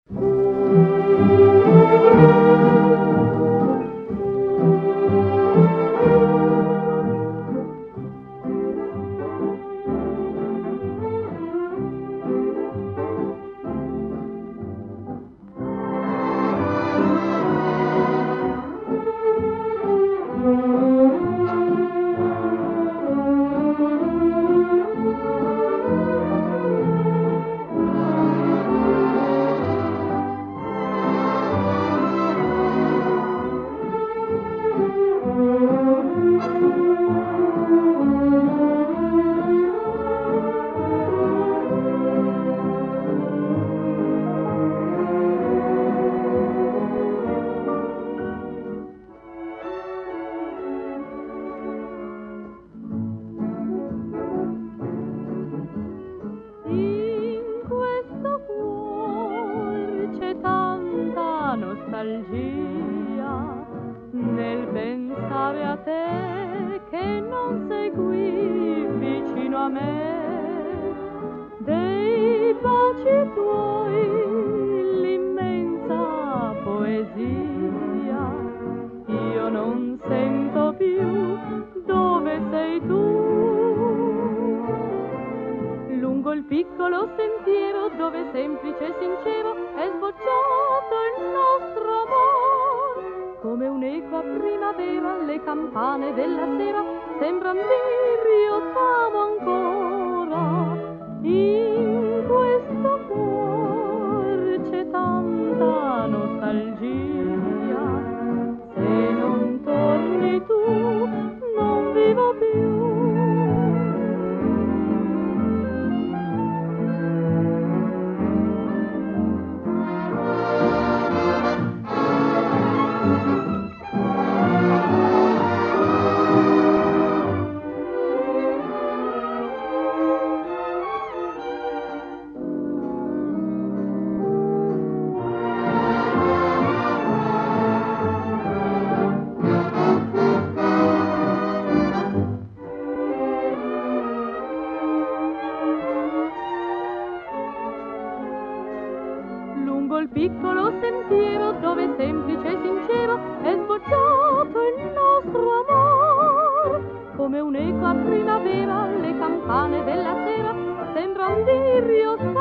Nostalgia nel pensare a te che non sei qui vicino a me, dei baci tuoi l'immensa poesia, io non sento più dove sei tu. Lungo il piccolo sentiero dove semplice e sincero è sbocciato il nostro amor, come un'eco a primavera le campane della sera sembran dir io t'amo ancora. In questo cuore c'è tanta nostalgia, se non torni tu non vivo più. Lungo il piccolo sentiero dove semplice e sincero è sbocciato il nostro amor, come un'eco a primavera le campane della sera sembran dir io